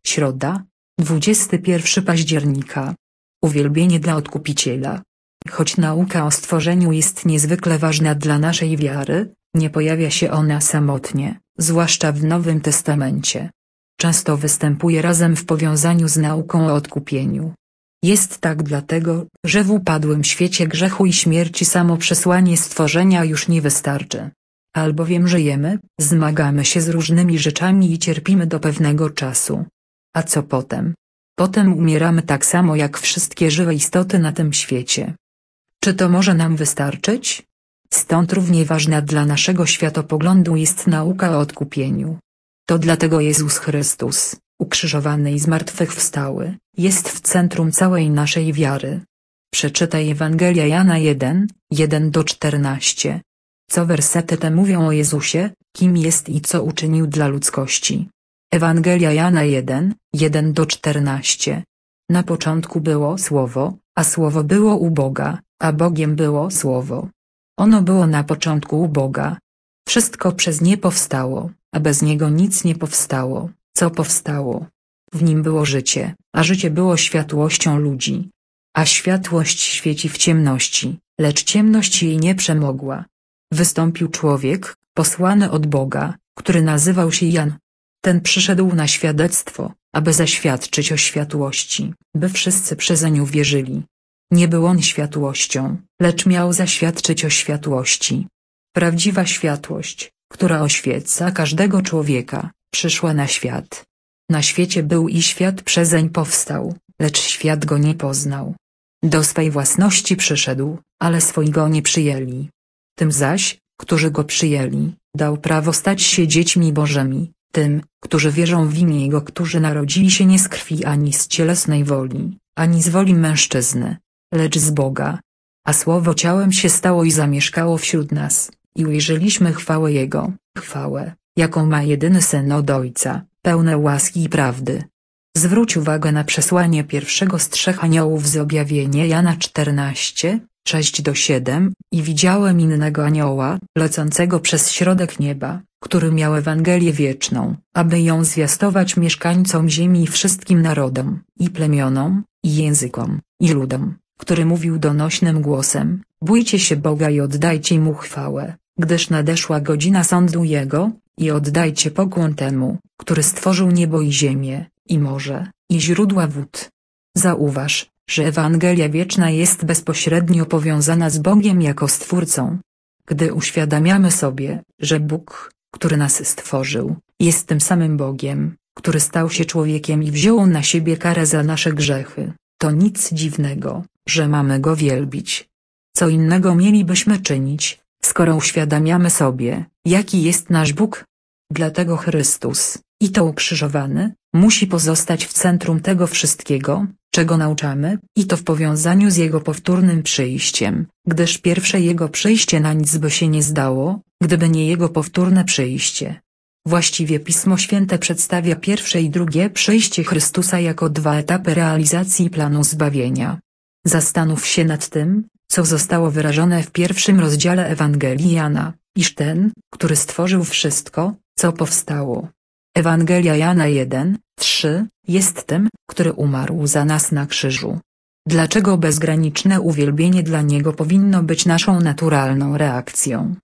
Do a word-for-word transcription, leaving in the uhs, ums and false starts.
Środa, dwudziestego pierwszego października. Uwielbienie dla Odkupiciela. Choć nauka o stworzeniu jest niezwykle ważna dla naszej wiary, nie pojawia się ona samotnie, zwłaszcza w Nowym Testamencie. Często występuje razem w powiązaniu z nauką o odkupieniu. Jest tak dlatego, że w upadłym świecie grzechu i śmierci samo przesłanie stworzenia już nie wystarczy. Albowiem żyjemy, zmagamy się z różnymi rzeczami i cierpimy do pewnego czasu. A co potem? Potem umieramy tak samo jak wszystkie żywe istoty na tym świecie. Czy to może nam wystarczyć? Stąd równie ważna dla naszego światopoglądu jest nauka o odkupieniu. To dlatego Jezus Chrystus, ukrzyżowany i zmartwychwstały, jest w centrum całej naszej wiary. Przeczytaj Ewangelia Jana jeden, jeden do czternastu. Co wersety te mówią o Jezusie, kim jest i co uczynił dla ludzkości. Ewangelia Jana jeden, jeden do czternastu. Na początku było Słowo, a Słowo było u Boga, a Bogiem było Słowo. Ono było na początku u Boga. Wszystko przez nie powstało, a bez niego nic nie powstało, co powstało. W nim było życie, a życie było światłością ludzi. A światłość świeci w ciemności, lecz ciemność jej nie przemogła. Wystąpił człowiek, posłany od Boga, który nazywał się Jan. Ten przyszedł na świadectwo, aby zaświadczyć o światłości, by wszyscy przezeń uwierzyli. Nie był on światłością, lecz miał zaświadczyć o światłości. Prawdziwa światłość, która oświeca każdego człowieka, przyszła na świat. Na świecie był i świat przezeń powstał, lecz świat go nie poznał. Do swej własności przyszedł, ale swoi go nie przyjęli. Tym zaś, którzy go przyjęli, dał prawo stać się dziećmi Bożymi, tym, którzy wierzą w imię Jego, którzy narodzili się nie z krwi ani z cielesnej woli, ani z woli mężczyzny, lecz z Boga. A Słowo ciałem się stało i zamieszkało wśród nas, i ujrzeliśmy chwałę Jego, chwałę, jaką ma jedyny Syn od Ojca, pełne łaski i prawdy. Zwróć uwagę na przesłanie pierwszego z trzech aniołów z objawienia Jana czternaście, sześć do siedem, i widziałem innego anioła, lecącego przez środek nieba, który miał Ewangelię wieczną, aby ją zwiastować mieszkańcom ziemi i wszystkim narodom, i plemionom, i językom, i ludom, który mówił donośnym głosem: bójcie się Boga i oddajcie Mu chwałę, gdyż nadeszła godzina sądu Jego, i oddajcie pokłon temu, który stworzył niebo i ziemię, i morze, i źródła wód. Zauważ, że Ewangelia wieczna jest bezpośrednio powiązana z Bogiem jako Stwórcą. Gdy uświadamiamy sobie, że Bóg, który nas stworzył, jest tym samym Bogiem, który stał się człowiekiem i wziął na siebie karę za nasze grzechy, to nic dziwnego, że mamy Go wielbić. Co innego mielibyśmy czynić, skoro uświadamiamy sobie, jaki jest nasz Bóg? Dlatego Chrystus, i to ukrzyżowany, musi pozostać w centrum tego wszystkiego, czego nauczamy, i to w powiązaniu z Jego powtórnym przyjściem, gdyż pierwsze Jego przyjście na nic by się nie zdało, gdyby nie Jego powtórne przyjście. Właściwie Pismo Święte przedstawia pierwsze i drugie przyjście Chrystusa jako dwa etapy realizacji planu zbawienia. Zastanów się nad tym, co zostało wyrażone w pierwszym rozdziale Ewangelii Jana, iż ten, który stworzył wszystko, co powstało. Ewangelia Jana jeden, trzy, jest tym, który umarł za nas na krzyżu. Dlaczego bezgraniczne uwielbienie dla Niego powinno być naszą naturalną reakcją?